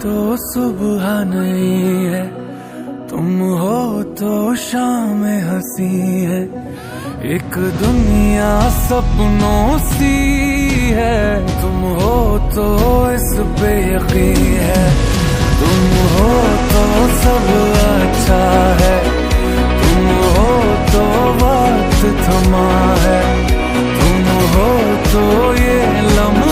तो सुबह नहीं है, तुम हो तो शाम हंसी है। एक दुनिया सपनों सी है, तुम हो तो इस पे यकीन है। तुम हो तो सब अच्छा है, तुम हो तो वक्त थमा है, तुम हो तो ये लम्हा